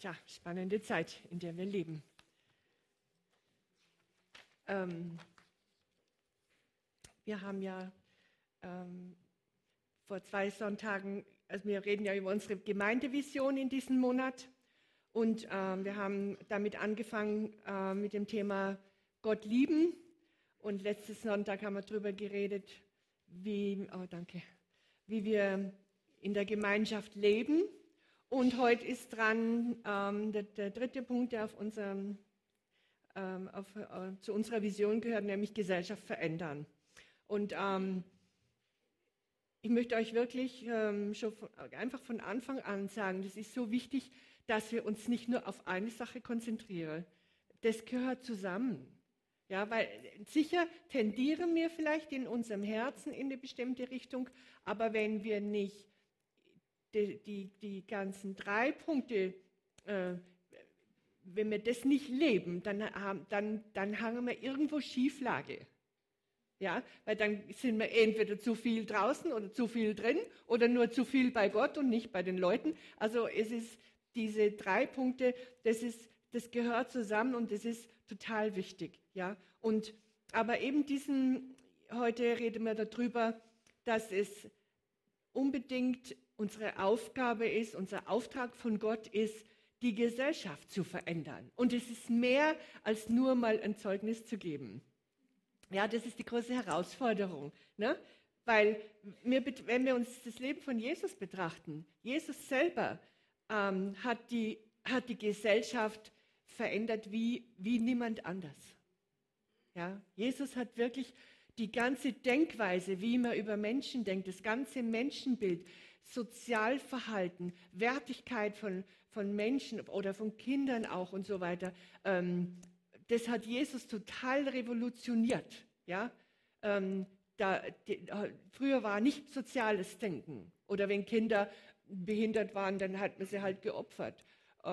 Tja, spannende Zeit, in der wir leben. Wir haben ja vor 2 Sonntagen, also wir reden ja über unsere Gemeindevision in diesem Monat und wir haben damit angefangen mit dem Thema Gott lieben und letzten Sonntag haben wir darüber geredet, wie wir in der Gemeinschaft leben. Und heute ist dran der dritte Punkt, der zu unserer Vision gehört, nämlich Gesellschaft verändern. Und ich möchte euch wirklich einfach von Anfang an sagen, das ist so wichtig, dass wir uns nicht nur auf eine Sache konzentrieren. Das gehört zusammen. Ja, weil sicher tendieren wir vielleicht in unserem Herzen in eine bestimmte Richtung, aber wenn wir nicht die ganzen 3 Punkte, wenn wir das nicht leben, dann hangen wir irgendwo Schieflage. Ja, weil dann sind wir entweder zu viel draußen oder zu viel drin oder nur zu viel bei Gott und nicht bei den Leuten. Also es ist diese 3 Punkte, das gehört zusammen und das ist total wichtig. Ja, aber eben heute reden wir darüber, dass es unbedingt unsere Aufgabe ist, unser Auftrag von Gott ist, die Gesellschaft zu verändern. Und es ist mehr als nur mal ein Zeugnis zu geben. Ja, das ist die große Herausforderung. Ne? Weil wenn wir uns das Leben von Jesus betrachten, Jesus selber hat die Gesellschaft verändert wie niemand anders. Ja? Jesus hat wirklich die ganze Denkweise, wie man über Menschen denkt, das ganze Menschenbild, Sozialverhalten, Wertigkeit von Menschen oder von Kindern auch und so weiter, das hat Jesus total revolutioniert. Ja? Früher war nicht soziales Denken. Oder wenn Kinder behindert waren, dann hat man sie halt geopfert.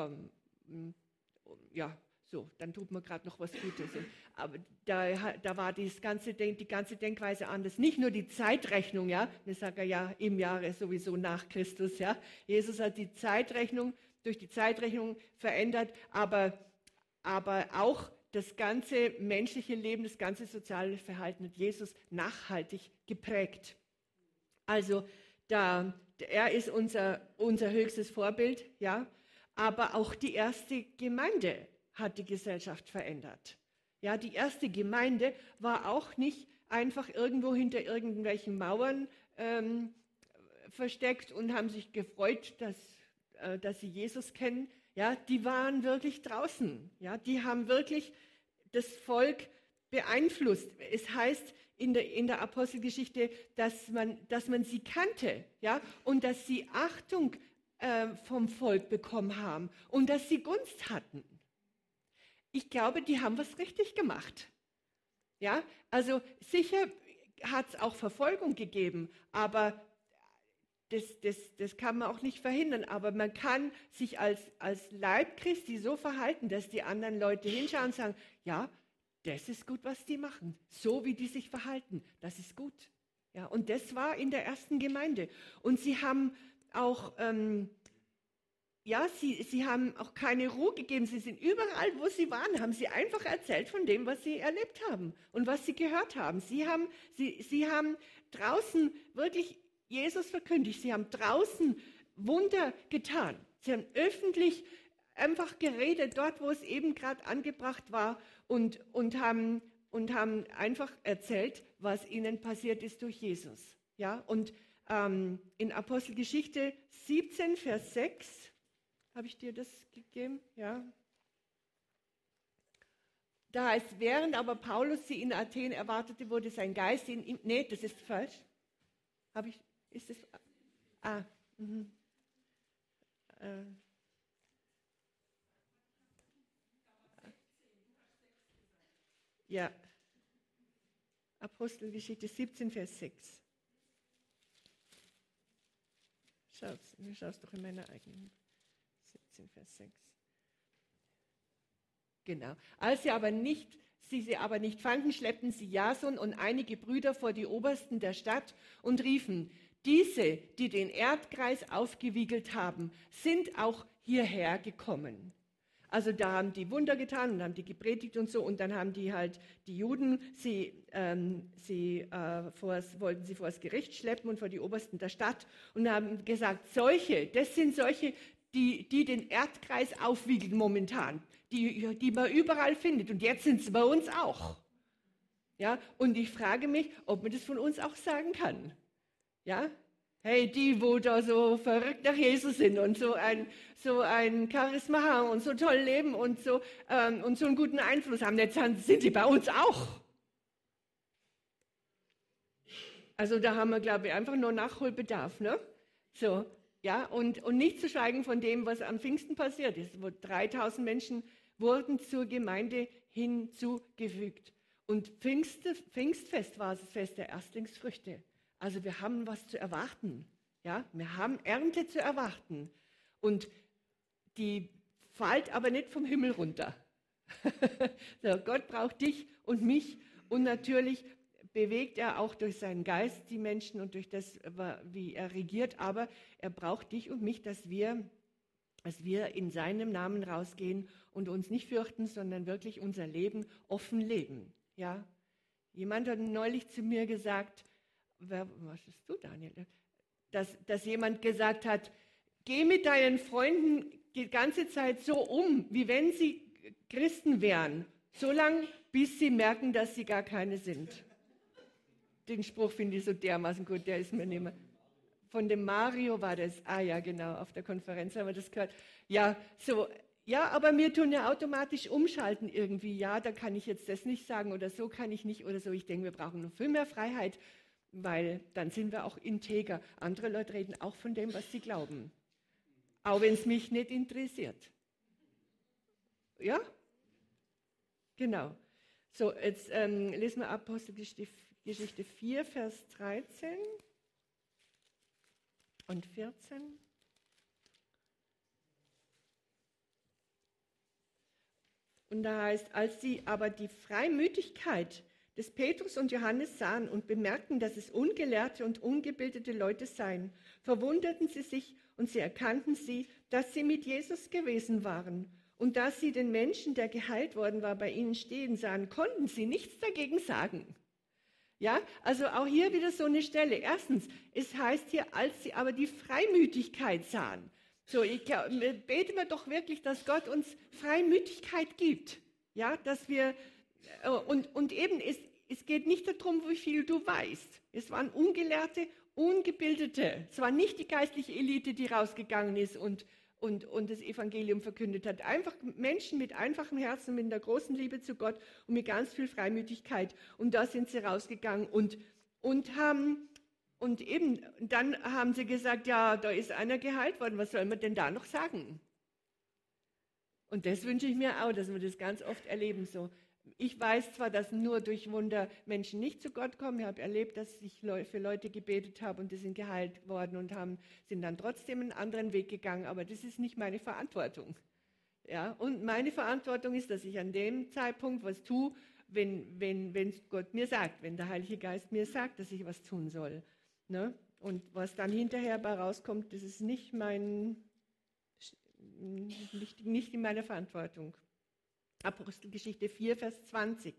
Dann tut man gerade noch was Gutes. Aber da war die ganze Denkweise anders. Nicht nur die Zeitrechnung, ja, wir sagen ja im Jahre sowieso nach Christus, ja. Jesus hat die Zeitrechnung durch die Zeitrechnung verändert, aber auch das ganze menschliche Leben, das ganze soziale Verhalten hat Jesus nachhaltig geprägt. Also er ist unser höchstes Vorbild, ja, aber auch die erste Gemeinde hat die Gesellschaft verändert. Ja, die erste Gemeinde war auch nicht einfach irgendwo hinter irgendwelchen Mauern versteckt und haben sich gefreut, dass sie Jesus kennen. Ja, die waren wirklich draußen. Ja, die haben wirklich das Volk beeinflusst. Es heißt in der Apostelgeschichte, dass man sie kannte, ja, und dass sie Achtung vom Volk bekommen haben und dass sie Gunst hatten. Ich glaube, die haben was richtig gemacht. Ja, also sicher hat es auch Verfolgung gegeben, aber das kann man auch nicht verhindern. Aber man kann sich als Leib Christi so verhalten, dass die anderen Leute hinschauen und sagen, ja, das ist gut, was die machen. So wie die sich verhalten, das ist gut. Ja, und das war in der ersten Gemeinde. Und sie haben auch sie haben auch keine Ruhe gegeben. Sie sind überall, wo sie waren, haben sie einfach erzählt von dem, was sie erlebt haben und was sie gehört haben. Sie haben draußen wirklich Jesus verkündigt. Sie haben draußen Wunder getan. Sie haben öffentlich einfach geredet, dort, wo es eben gerade angebracht war und haben einfach erzählt, was ihnen passiert ist durch Jesus. Ja, und in Apostelgeschichte 17, Vers 6, habe ich dir das gegeben? Ja. Da heißt, während aber Paulus sie in Athen erwartete, wurde sein Geist in ihm. Nee, das ist falsch. Ist das? Ah. Ja. Apostelgeschichte 17, Vers 6. Schaust doch in meiner eigenen. 17, Vers 6. Genau. Als sie aber nicht fanden, schleppten sie Jason und einige Brüder vor die Obersten der Stadt und riefen, diese, die den Erdkreis aufgewiegelt haben, sind auch hierher gekommen. Also da haben die Wunder getan und haben die gepredigt und so, und dann haben die Juden, wollten sie vor das Gericht schleppen und vor die Obersten der Stadt und haben gesagt, das sind solche, die den Erdkreis aufwiegeln momentan, die man überall findet, und jetzt sind es bei uns auch. Ja, und ich frage mich, ob man das von uns auch sagen kann. Ja, hey, die, wo da so verrückt nach Jesus sind und so ein Charisma haben und so toll leben und so einen guten Einfluss haben, jetzt sind sie bei uns auch. Also da haben wir, glaube ich, einfach nur Nachholbedarf, ne? So, ja, und nicht zu schweigen von dem, was am Pfingsten passiert ist, wo 3000 Menschen wurden zur Gemeinde hinzugefügt. Und Pfingstfest war das Fest der Erstlingsfrüchte. Also wir haben was zu erwarten. Ja? Wir haben Ernte zu erwarten. Und die fällt aber nicht vom Himmel runter. So, Gott braucht dich und mich, und natürlich bewegt er auch durch seinen Geist die Menschen und durch das, wie er regiert. Aber er braucht dich und mich, dass wir in seinem Namen rausgehen und uns nicht fürchten, sondern wirklich unser Leben offen leben. Ja? Jemand hat neulich zu mir gesagt, was bist du, Daniel? Dass jemand gesagt hat, geh mit deinen Freunden die ganze Zeit so um, wie wenn sie Christen wären, so lange, bis sie merken, dass sie gar keine sind. Den Spruch finde ich so dermaßen gut, der ist mir nicht mehr. Von dem Mario war das. Ah ja, genau, auf der Konferenz haben wir das gehört. Ja, so. Ja, aber wir tun ja automatisch umschalten irgendwie. Ja, da kann ich jetzt das nicht sagen oder so kann ich nicht oder so. Ich denke, wir brauchen noch viel mehr Freiheit, weil dann sind wir auch integer. Andere Leute reden auch von dem, was sie glauben. Auch wenn es mich nicht interessiert. Ja? Genau. So, jetzt lesen wir Apostelgeschichte 4, Vers 13 und 14. Und da heißt, als sie aber die Freimütigkeit des Petrus und Johannes sahen und bemerkten, dass es ungelehrte und ungebildete Leute seien, verwunderten sie sich und sie erkannten sie, dass sie mit Jesus gewesen waren. Und da sie den Menschen, der geheilt worden war, bei ihnen stehen sahen, konnten sie nichts dagegen sagen. Ja, also auch hier wieder so eine Stelle. Erstens, es heißt hier, als sie aber die Freimütigkeit sahen. So, beten wir doch wirklich, dass Gott uns Freimütigkeit gibt. Ja, dass wir, und eben, es geht nicht darum, wie viel du weißt. Es waren Ungelehrte, Ungebildete. Es war nicht die geistliche Elite, die rausgegangen ist und das Evangelium verkündet hat. Einfach Menschen mit einfachem Herzen, mit einer großen Liebe zu Gott und mit ganz viel Freimütigkeit. Und da sind sie rausgegangen und dann haben sie gesagt, ja, da ist einer geheilt worden, was soll man denn da noch sagen? Und das wünsche ich mir auch, dass wir das ganz oft erleben. So. Ich weiß zwar, dass nur durch Wunder Menschen nicht zu Gott kommen. Ich habe erlebt, dass ich für Leute gebetet habe und die sind geheilt worden und sind dann trotzdem einen anderen Weg gegangen. Aber das ist nicht meine Verantwortung. Ja? Und meine Verantwortung ist, dass ich an dem Zeitpunkt was tue, wenn Gott mir sagt, wenn der Heilige Geist mir sagt, dass ich was tun soll. Ne? Und was dann hinterher bei rauskommt, das ist nicht in meiner Verantwortung. Apostelgeschichte 4, Vers 20.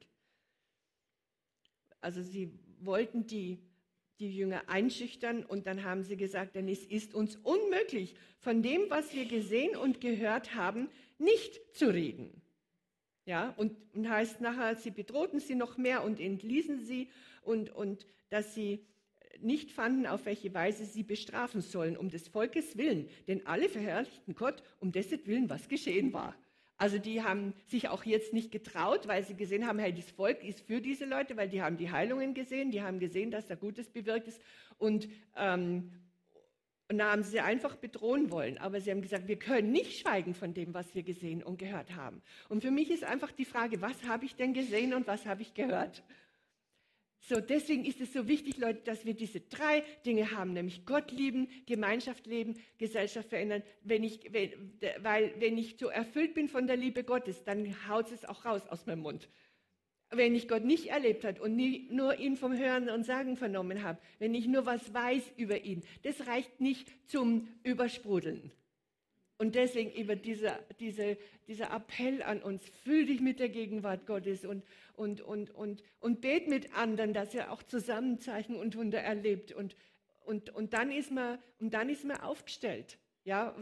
Also sie wollten die Jünger einschüchtern und dann haben sie gesagt, denn es ist uns unmöglich, von dem, was wir gesehen und gehört haben, nicht zu reden. Ja, und heißt nachher, sie bedrohten sie noch mehr und entließen sie und dass sie nicht fanden, auf welche Weise sie bestrafen sollen, um des Volkes willen. Denn alle verherrlichten Gott, um dessen Willen, was geschehen war. Also die haben sich auch jetzt nicht getraut, weil sie gesehen haben, hey, das Volk ist für diese Leute, weil die haben die Heilungen gesehen, die haben gesehen, dass da Gutes bewirkt ist. Und da haben sie einfach bedrohen wollen. Aber sie haben gesagt, wir können nicht schweigen von dem, was wir gesehen und gehört haben. Und für mich ist einfach die Frage, was habe ich denn gesehen und was habe ich gehört? So, deswegen ist es so wichtig, Leute, dass wir diese 3 Dinge haben, nämlich Gott lieben, Gemeinschaft leben, Gesellschaft verändern. Wenn ich so erfüllt bin von der Liebe Gottes, dann haut es auch raus aus meinem Mund. Wenn ich Gott nicht erlebt habe und nur ihn vom Hören und Sagen vernommen habe, wenn ich nur was weiß über ihn, das reicht nicht zum Übersprudeln. Und deswegen immer dieser Appell an uns, fühl dich mit der Gegenwart Gottes und bet mit anderen, dass ihr auch zusammen Zeichen und Wunder erlebt. Und dann ist man aufgestellt. Ja,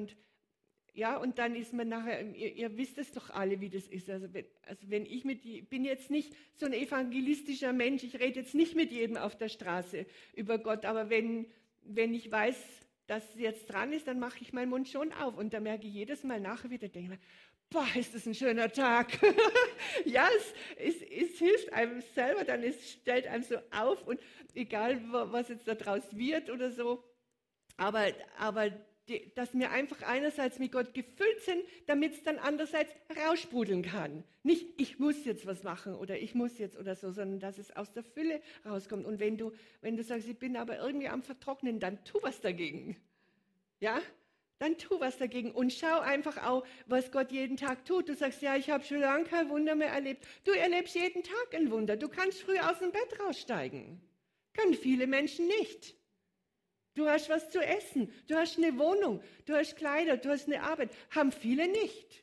und dann ist man nachher, ihr wisst es doch alle, wie das ist. Also wenn ich bin jetzt nicht so ein evangelistischer Mensch, ich rede jetzt nicht mit jedem auf der Straße über Gott, aber wenn ich weiß, dass es jetzt dran ist, dann mache ich meinen Mund schon auf. Und da merke ich jedes Mal nachher wieder, denke ich mir, boah, ist das ein schöner Tag. Ja, es hilft einem selber, dann es stellt einem so auf und egal, was jetzt daraus wird oder so, aber dass wir einfach einerseits mit Gott gefüllt sind, damit es dann andererseits raussprudeln kann. Nicht, ich muss jetzt was machen oder ich muss jetzt oder so, sondern dass es aus der Fülle rauskommt. Und wenn du sagst, ich bin aber irgendwie am Vertrocknen, dann tu was dagegen. Ja? Dann tu was dagegen und schau einfach auch, was Gott jeden Tag tut. Du sagst, ja, ich habe schon lange kein Wunder mehr erlebt. Du erlebst jeden Tag ein Wunder. Du kannst früh aus dem Bett raussteigen. Können viele Menschen nicht. Du hast was zu essen, du hast eine Wohnung, du hast Kleider, du hast eine Arbeit. Haben viele nicht.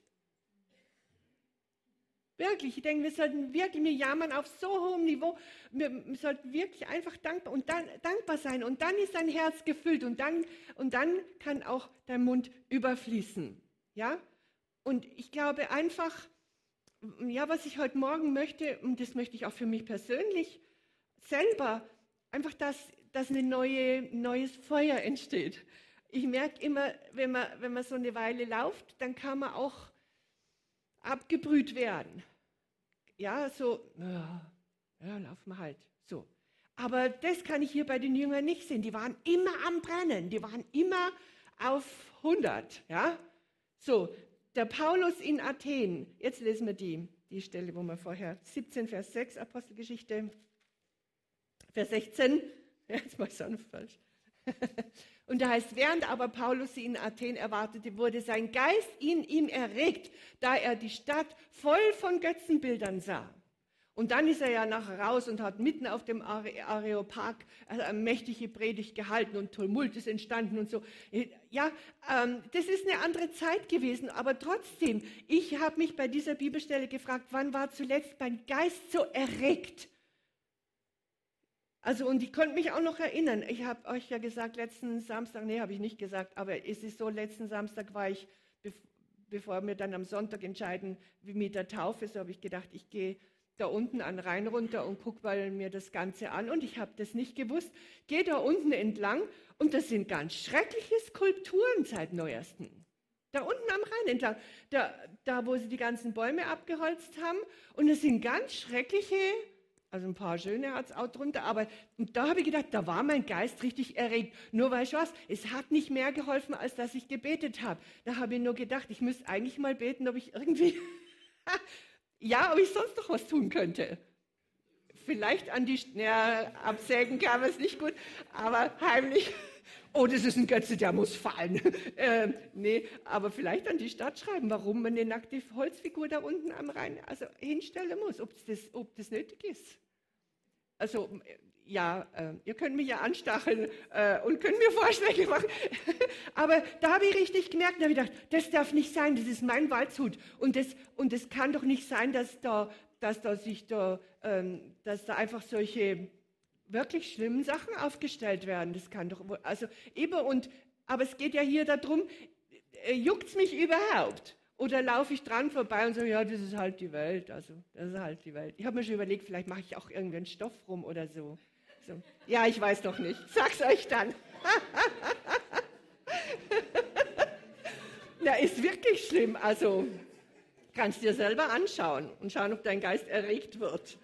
Wirklich, ich denke, wir sollten wirklich, wir jammern auf so hohem Niveau, wir sollten wirklich einfach dankbar sein. Und dann ist dein Herz gefüllt und dann kann auch dein Mund überfließen. Ja? Und ich glaube einfach, ja, was ich heute Morgen möchte, und das möchte ich auch für mich persönlich selber, einfach, dass ein neues Feuer entsteht. Ich merke immer, wenn man so eine Weile läuft, dann kann man auch abgebrüht werden. Ja, so, ja, laufen wir halt, so. Aber das kann ich hier bei den Jüngern nicht sehen. Die waren immer am Brennen, die waren immer auf 100, ja. So, der Paulus in Athen, jetzt lesen wir die Stelle, wo wir vorher, 17, Vers 6, Apostelgeschichte, Vers 16, jetzt mache ich es auch noch falsch. Und da heißt, während aber Paulus sie in Athen erwartete, wurde sein Geist in ihm erregt, da er die Stadt voll von Götzenbildern sah. Und dann ist er ja nachher raus und hat mitten auf dem Areopag eine mächtige Predigt gehalten und Tumult ist entstanden und so. Ja, das ist eine andere Zeit gewesen, aber trotzdem, ich habe mich bei dieser Bibelstelle gefragt, wann war zuletzt mein Geist so erregt? Also, und ich konnte mich auch noch erinnern, ich habe euch ja gesagt, letzten Samstag, nee, habe ich nicht gesagt, aber es ist so, letzten Samstag war ich, bevor wir dann am Sonntag entscheiden, wie mit der Taufe, so habe ich gedacht, ich gehe da unten an den Rhein runter und gucke mir das Ganze an und ich habe das nicht gewusst, gehe da unten entlang und das sind ganz schreckliche Skulpturen seit Neuesten. Da unten am Rhein entlang, da wo sie die ganzen Bäume abgeholzt haben und es sind ganz schreckliche. Also ein paar schöne hat es auch drunter, aber da habe ich gedacht, da war mein Geist richtig erregt. Nur weißt du was, es hat nicht mehr geholfen, als dass ich gebetet habe. Da habe ich nur gedacht, ich müsste eigentlich mal beten, ob ich irgendwie, ob ich sonst noch was tun könnte. Vielleicht absägen kann man es nicht gut, aber heimlich, oh, das ist ein Götze, der muss fallen. Nee, aber vielleicht an die Stadt schreiben, warum man eine nackte Holzfigur da unten am Rhein hinstellen muss, ob das nötig ist. Also, ja, ihr könnt mich ja anstacheln und könnt mir Vorschläge machen. Aber da habe ich richtig gemerkt, da habe ich gedacht, das darf nicht sein, das ist mein Waldshut. Und das kann doch nicht sein, dass da einfach solche wirklich schlimmen Sachen aufgestellt werden. Das kann doch, also aber es geht ja hier darum, juckt es mich überhaupt? Oder laufe ich dran vorbei und sage, ja, das ist halt die Welt. Also, das ist halt die Welt. Ich habe mir schon überlegt, vielleicht mache ich auch irgendeinen Stoff rum oder so. Ja, ich weiß doch nicht. Sag's euch dann. Ja, ist wirklich schlimm. Also, kannst dir selber anschauen und schauen, ob dein Geist erregt wird.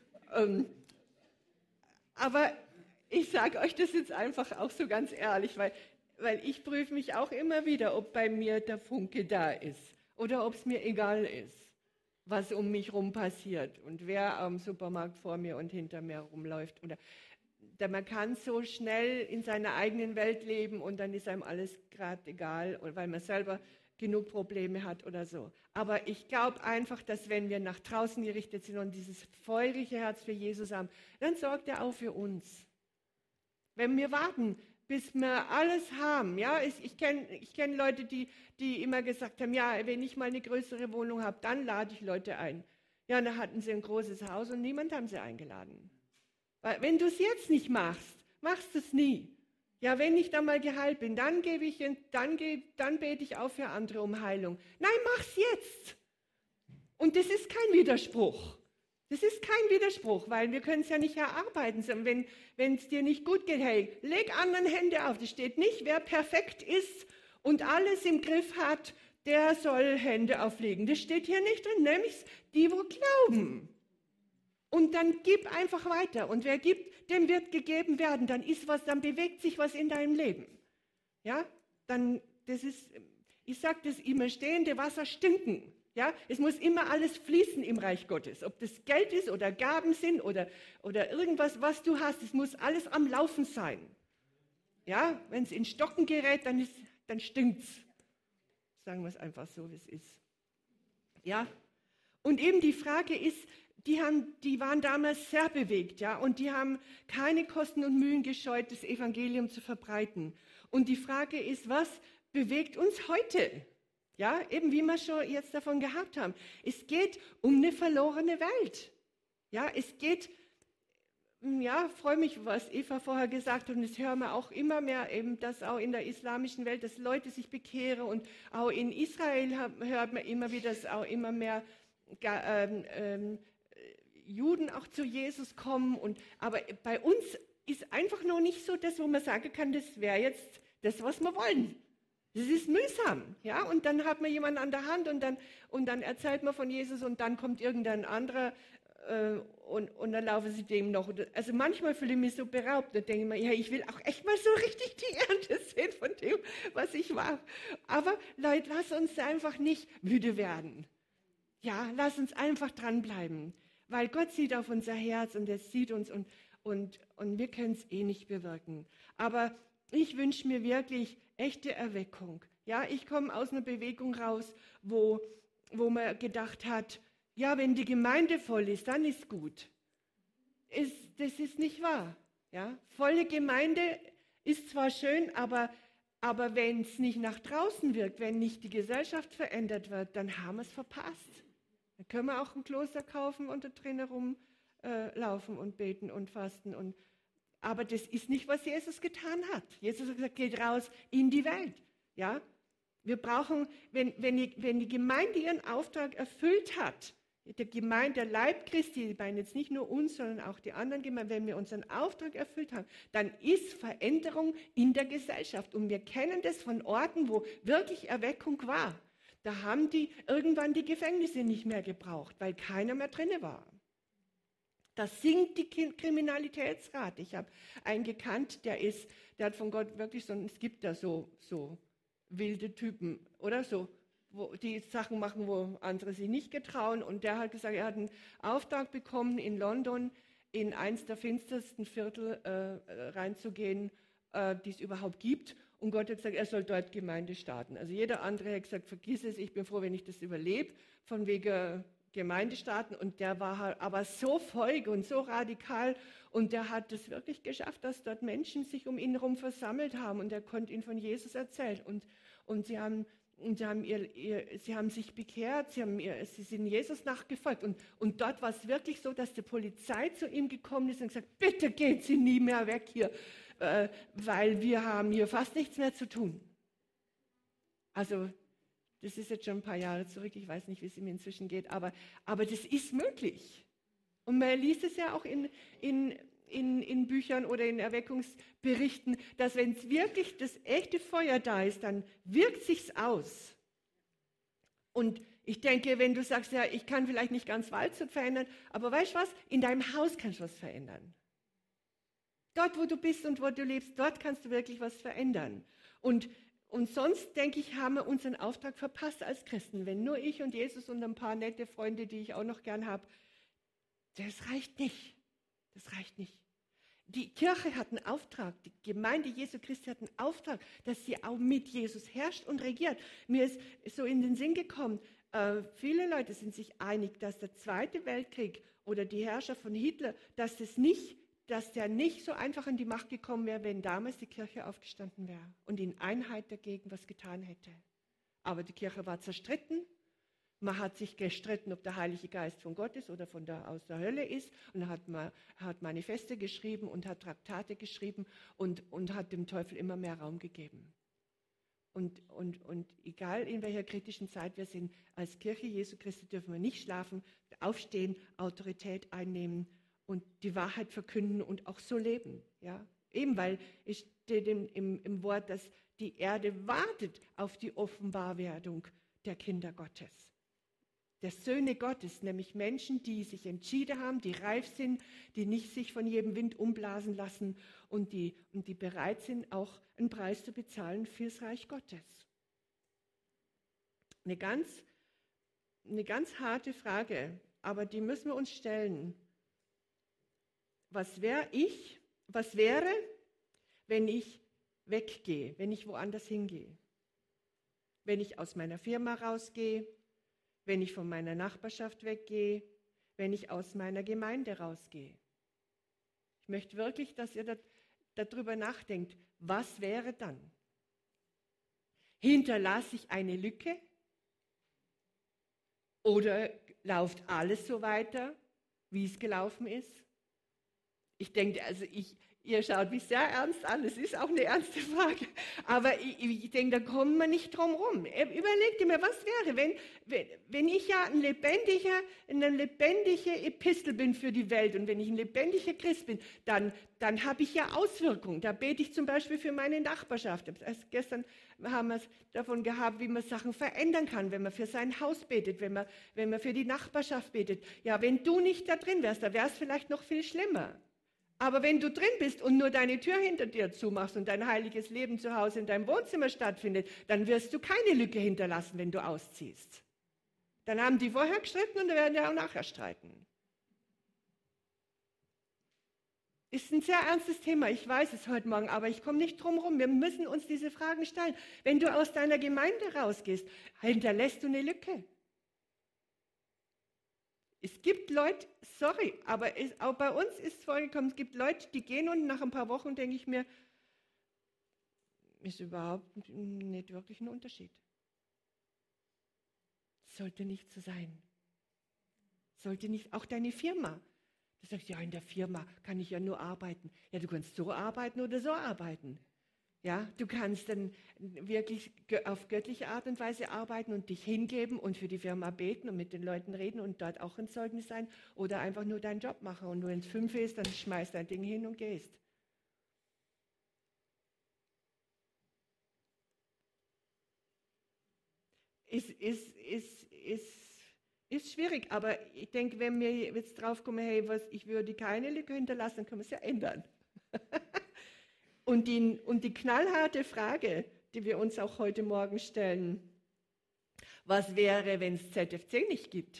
Aber ich sage euch das jetzt einfach auch so ganz ehrlich, weil ich prüfe mich auch immer wieder, ob bei mir der Funke da ist oder ob es mir egal ist, was um mich rum passiert und wer am Supermarkt vor mir und hinter mir rumläuft. Man kann so schnell in seiner eigenen Welt leben und dann ist einem alles gerade egal, weil man selber genug Probleme hat oder so. Aber ich glaube einfach, dass wenn wir nach draußen gerichtet sind und dieses feurige Herz für Jesus haben, dann sorgt er auch für uns. Wenn wir warten, bis wir alles haben. Ja, ich kenn Leute, die immer gesagt haben, ja, wenn ich mal eine größere Wohnung habe, dann lade ich Leute ein. Ja, und da hatten sie ein großes Haus und niemand haben sie eingeladen. Weil wenn du es jetzt nicht machst, machst du es nie. Ja, wenn ich dann mal geheilt bin, dann bete ich auch für andere um Heilung. Nein, mach's jetzt. Und das ist kein Widerspruch. Das ist kein Widerspruch, weil wir können es ja nicht erarbeiten. Wenn es dir nicht gut geht, hey, leg anderen Hände auf. Das steht nicht, wer perfekt ist und alles im Griff hat, der soll Hände auflegen. Das steht hier nicht drin, nämlich die, wo glauben. Und dann gib einfach weiter. Und wer gibt, dem wird gegeben werden. Dann bewegt sich was in deinem Leben. Ja, ich sage das immer, stehende Wasser stinken. Ja, es muss immer alles fließen im Reich Gottes. Ob das Geld ist oder Gaben sind oder irgendwas, was du hast, es muss alles am Laufen sein. Ja, wenn es in Stocken gerät, dann stinkt's. Sagen wir es einfach so, wie es ist. Ja, und eben die Frage ist, die waren damals sehr bewegt, ja, und die haben keine Kosten und Mühen gescheut, das Evangelium zu verbreiten. Und die Frage ist, was bewegt uns heute? Ja, eben wie wir schon jetzt davon gehabt haben. Es geht um eine verlorene Welt. Ja, es geht, ja, freue mich, was Eva vorher gesagt hat, und das hören wir auch immer mehr, eben, dass auch in der islamischen Welt, dass Leute sich bekehren, und auch in Israel hört man immer wieder, dass auch immer mehr Juden auch zu Jesus kommen. Aber bei uns ist einfach noch nicht so das, wo man sagen kann, das wäre jetzt das, was wir wollen. Das ist mühsam, ja, und dann hat man jemanden an der Hand und dann erzählt man von Jesus und dann kommt irgendein anderer und dann laufen sie dem noch. Also manchmal fühle ich mich so beraubt und denke mir, ja, ich will auch echt mal so richtig die Ernte sehen von dem, was ich mache. Aber Leute, lass uns einfach nicht müde werden. Ja, lass uns einfach dranbleiben, weil Gott sieht auf unser Herz und er sieht uns und wir können es eh nicht bewirken. Aber ich wünsche mir wirklich echte Erweckung. Ja, ich komme aus einer Bewegung raus, wo man gedacht hat, ja, wenn die Gemeinde voll ist, dann ist gut. Das ist nicht wahr. Ja, volle Gemeinde ist zwar schön, aber wenn es nicht nach draußen wirkt, wenn nicht die Gesellschaft verändert wird, dann haben wir es verpasst. Dann können wir auch ein Kloster kaufen und da drinnen rumlaufen und beten und fasten. Aber das ist nicht, was Jesus getan hat. Jesus hat gesagt, geht raus in die Welt. Ja? Wir brauchen, wenn die Gemeinde ihren Auftrag erfüllt hat, der Leib Christi, ich meine jetzt nicht nur uns, sondern auch die anderen Gemeinden, wenn wir unseren Auftrag erfüllt haben, dann ist Veränderung in der Gesellschaft. Und wir kennen das von Orten, wo wirklich Erweckung war. Da haben die irgendwann die Gefängnisse nicht mehr gebraucht, weil keiner mehr drinne war. Da sinkt die Kriminalitätsrate. Ich habe einen gekannt, der hat von Gott wirklich es gibt da so wilde Typen, oder so, wo die Sachen machen, wo andere sich nicht getrauen. Und der hat gesagt, er hat einen Auftrag bekommen, in London in eins der finstersten Viertel reinzugehen, die es überhaupt gibt. Und Gott hat gesagt, er soll dort Gemeinde starten. Also jeder andere hat gesagt, vergiss es, ich bin froh, wenn ich das überlebe, von wegen Gemeinde starten. Und der war aber so feig und so radikal und der hat es wirklich geschafft, dass dort Menschen sich um ihn herum versammelt haben und er konnte ihnen von Jesus erzählen. Und sie haben sich bekehrt, sie sind Jesus nachgefolgt. Und dort war es wirklich so, dass die Polizei zu ihm gekommen ist und gesagt, bitte gehen Sie nie mehr weg hier, weil wir haben hier fast nichts mehr zu tun. Also das ist jetzt schon ein paar Jahre zurück, ich weiß nicht, wie es ihm inzwischen geht, aber das ist möglich. Und man liest es ja auch in Büchern oder in Erweckungsberichten, dass wenn es wirklich das echte Feuer da ist, dann wirkt sich's aus. Und ich denke, wenn du sagst, ja, ich kann vielleicht nicht ganz Waldshut verändern, aber weißt du was? In deinem Haus kannst du was verändern. Dort, wo du bist und wo du lebst, dort kannst du wirklich was verändern. Und sonst, denke ich, haben wir unseren Auftrag verpasst als Christen. Wenn nur ich und Jesus und ein paar nette Freunde, die ich auch noch gern habe, das reicht nicht. Das reicht nicht. Die Kirche hat einen Auftrag, die Gemeinde Jesu Christi hat einen Auftrag, dass sie auch mit Jesus herrscht und regiert. Mir ist so in den Sinn gekommen, viele Leute sind sich einig, dass der Zweite Weltkrieg oder die Herrschaft von Hitler, dass das nicht dass der nicht so einfach an die Macht gekommen wäre, wenn damals die Kirche aufgestanden wäre und in Einheit dagegen was getan hätte. Aber die Kirche war zerstritten. Man hat sich gestritten, ob der Heilige Geist von Gott ist oder aus der Hölle ist. Und dann hat Manifeste geschrieben und hat Traktate geschrieben und hat dem Teufel immer mehr Raum gegeben. Und egal in welcher kritischen Zeit wir sind, als Kirche Jesu Christi dürfen wir nicht schlafen, aufstehen, Autorität einnehmen und die Wahrheit verkünden und auch so leben. Ja? Eben weil es steht im Wort, dass die Erde wartet auf die Offenbarwerdung der Kinder Gottes. Der Söhne Gottes, nämlich Menschen, die sich entschieden haben, die reif sind, die nicht sich von jedem Wind umblasen lassen und die bereit sind, auch einen Preis zu bezahlen fürs Reich Gottes. Eine ganz harte Frage, aber die müssen wir uns stellen. Was wäre, wenn ich weggehe, wenn ich woanders hingehe? Wenn ich aus meiner Firma rausgehe? Wenn ich von meiner Nachbarschaft weggehe, wenn ich aus meiner Gemeinde rausgehe. Ich möchte wirklich, dass ihr darüber nachdenkt, was wäre dann? Hinterlasse ich eine Lücke? Oder läuft alles so weiter, wie es gelaufen ist? Ich denke, ihr schaut mich sehr ernst an, es ist auch eine ernste Frage, aber ich denke, da kommen wir nicht drum rum. Überleg dir mal, was wäre, wenn ich ja eine lebendige Epistel bin für die Welt und wenn ich ein lebendiger Christ bin, dann habe ich ja Auswirkungen. Da bete ich zum Beispiel für meine Nachbarschaft. Gestern haben wir es davon gehabt, wie man Sachen verändern kann, wenn man für sein Haus betet, wenn man für die Nachbarschaft betet. Ja, wenn du nicht da drin wärst, da wäre es vielleicht noch viel schlimmer. Aber wenn du drin bist und nur deine Tür hinter dir zumachst und dein heiliges Leben zu Hause in deinem Wohnzimmer stattfindet, dann wirst du keine Lücke hinterlassen, wenn du ausziehst. Dann haben die vorher gestritten und dann werden die auch nachher streiten. Ist ein sehr ernstes Thema, ich weiß es heute Morgen, aber ich komme nicht drum rum. Wir müssen uns diese Fragen stellen. Wenn du aus deiner Gemeinde rausgehst, hinterlässt du eine Lücke. Es gibt Leute, sorry, aber auch bei uns ist es vorgekommen, es gibt Leute, die gehen und nach ein paar Wochen denke ich mir, ist überhaupt nicht wirklich ein Unterschied. Sollte nicht so sein. Sollte nicht, auch deine Firma. Du sagst, ja, in der Firma kann ich ja nur arbeiten. Ja, du kannst so arbeiten oder so arbeiten. Ja, du kannst dann wirklich auf göttliche Art und Weise arbeiten und dich hingeben und für die Firma beten und mit den Leuten reden und dort auch ein Zeugnis sein oder einfach nur deinen Job machen. Und wenn es 5 ist, dann schmeißt dein Ding hin und gehst. Ist schwierig, aber ich denke, wenn wir jetzt drauf kommen, hey, ich würde keine Lücke hinterlassen, dann können wir es ja ändern. Und die knallharte Frage, die wir uns auch heute Morgen stellen, was wäre, wenn es ZFC nicht gibt?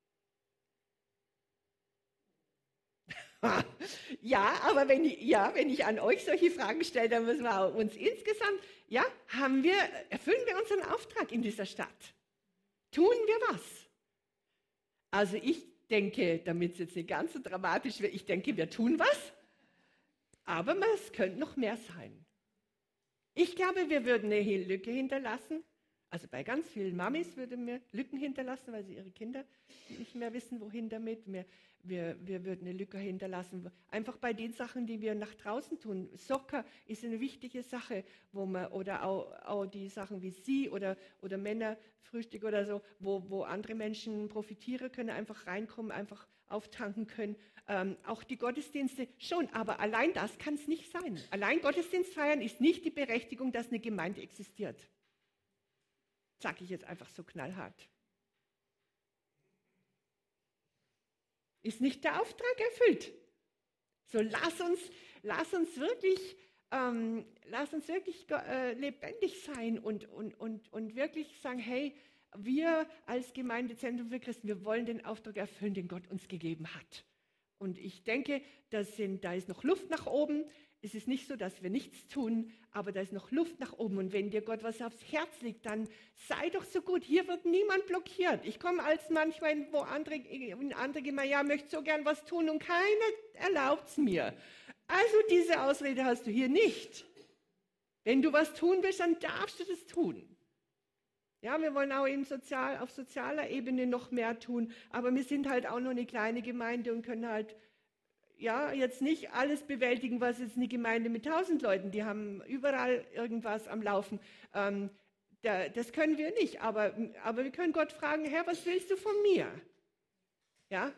Ja, aber wenn ich an euch solche Fragen stelle, dann müssen wir uns insgesamt, erfüllen wir unseren Auftrag in dieser Stadt? Tun wir was? Also ich denke, damit es jetzt nicht ganz so dramatisch wird, ich denke, wir tun was. Aber es könnte noch mehr sein. Ich glaube, wir würden eine Lücke hinterlassen. Also bei ganz vielen Mamis würden wir Lücken hinterlassen, weil sie ihre Kinder nicht mehr wissen, wohin damit. Wir würden eine Lücke hinterlassen. Einfach bei den Sachen, die wir nach draußen tun. Soccer ist eine wichtige Sache, oder auch die Sachen wie Sie oder Männerfrühstück oder so, wo andere Menschen profitieren können, einfach reinkommen, einfach auftanken können. Auch die Gottesdienste schon, aber allein das kann es nicht sein. Allein Gottesdienst feiern ist nicht die Berechtigung, dass eine Gemeinde existiert. Sage ich jetzt einfach so knallhart. Ist nicht der Auftrag erfüllt. So lass uns wirklich lebendig sein und wirklich sagen, hey, wir als Gemeindezentrum für Christen, wir wollen den Auftrag erfüllen, den Gott uns gegeben hat. Und ich denke, da ist noch Luft nach oben. Es ist nicht so, dass wir nichts tun, aber da ist noch Luft nach oben. Und wenn dir Gott was aufs Herz legt, dann sei doch so gut. Hier wird niemand blockiert. Ich komme als manchmal, wo andere gehen, ja, möchte so gern was tun und keiner erlaubt es mir. Also diese Ausrede hast du hier nicht. Wenn du was tun willst, dann darfst du das tun. Ja, wir wollen auch auf sozialer Ebene noch mehr tun, aber wir sind halt auch nur eine kleine Gemeinde und können halt ja jetzt nicht alles bewältigen, was jetzt eine Gemeinde mit 1000 Leuten, die haben überall irgendwas am Laufen. Das können wir nicht, aber wir können Gott fragen, Herr, was willst du von mir? Ja?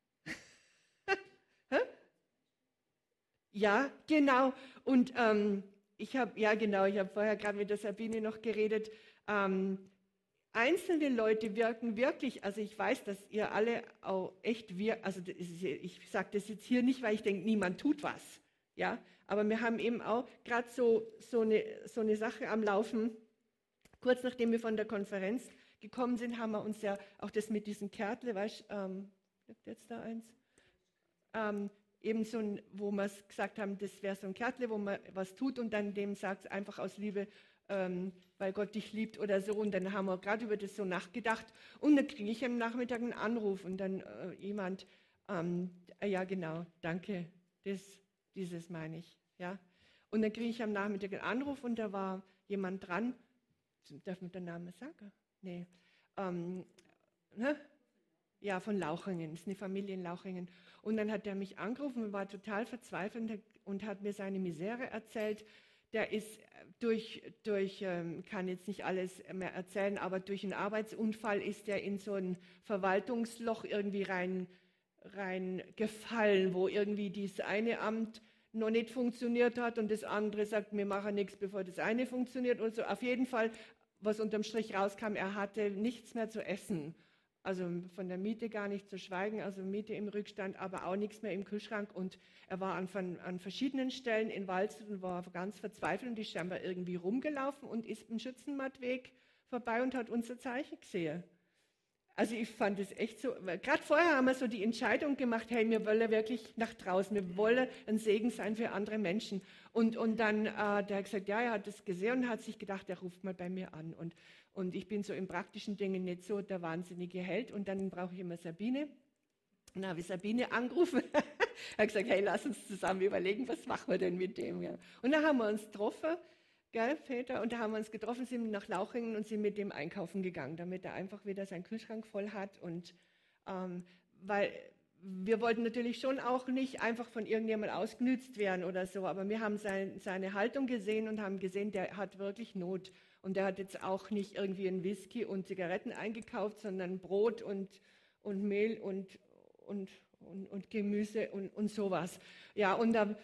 Ja, genau. Und ich habe vorher gerade mit der Sabine noch geredet. Einzelne Leute wirken wirklich, also ich weiß, dass ihr alle auch echt wirkt, also ich sage das jetzt hier nicht, weil ich denke, niemand tut was, ja, aber wir haben eben auch gerade so eine Sache am Laufen. Kurz nachdem wir von der Konferenz gekommen sind, haben wir uns ja auch das mit diesem Kärtle, weißt du, jetzt da eins, eben so ein, wo wir gesagt haben, das wäre so ein Kärtle, wo man was tut und dann dem sagt, einfach aus Liebe, weil Gott dich liebt oder so. Und dann haben wir gerade über das so nachgedacht. Und dann kriege ich am Nachmittag einen Anruf und dann jemand, ja genau, danke, dieses meine ich. Ja. Und dann kriege ich am Nachmittag einen Anruf und da war jemand dran, darf man den Namen sagen? Nee. Ja, von Lauchringen, das ist eine Familie in Lauchringen. Und dann hat er mich angerufen und war total verzweifelt und hat mir seine Misere erzählt. Der ist kann jetzt nicht alles mehr erzählen, aber durch einen Arbeitsunfall ist er in so ein Verwaltungsloch irgendwie reingefallen, wo irgendwie dieses eine Amt noch nicht funktioniert hat und das andere sagt, wir machen nichts, bevor das eine funktioniert und so. Auf jeden Fall, was unterm Strich rauskam, er hatte nichts mehr zu essen. Also von der Miete gar nicht zu schweigen, also Miete im Rückstand, aber auch nichts mehr im Kühlschrank. Und er war an verschiedenen Stellen in Waldshut und war ganz verzweifelt und ist scheinbar irgendwie rumgelaufen und ist im Schützenmattweg vorbei und hat unser Zeichen gesehen. Also ich fand es echt so, gerade vorher haben wir so die Entscheidung gemacht, hey, wir wollen wirklich nach draußen, wir wollen ein Segen sein für andere Menschen. Und dann, der hat gesagt, ja, er hat das gesehen und hat sich gedacht, er ruft mal bei mir an. Und ich bin so in praktischen Dingen nicht so der wahnsinnige Held. Und dann brauche ich immer Sabine. Und dann habe ich Sabine angerufen. Er hat gesagt, hey, lass uns zusammen überlegen, was machen wir denn mit dem? Ja. Und dann haben wir uns getroffen, gell, Peter, und da haben wir uns getroffen, sind nach Lauchringen und sind mit dem einkaufen gegangen, damit er einfach wieder seinen Kühlschrank voll hat. Und weil wir wollten natürlich schon auch nicht einfach von irgendjemand ausgenützt werden oder so, aber wir haben seine Haltung gesehen und haben gesehen, der hat wirklich Not. Und der hat jetzt auch nicht irgendwie einen Whisky und Zigaretten eingekauft, sondern Brot und Mehl und Gemüse und sowas. Ja, und dann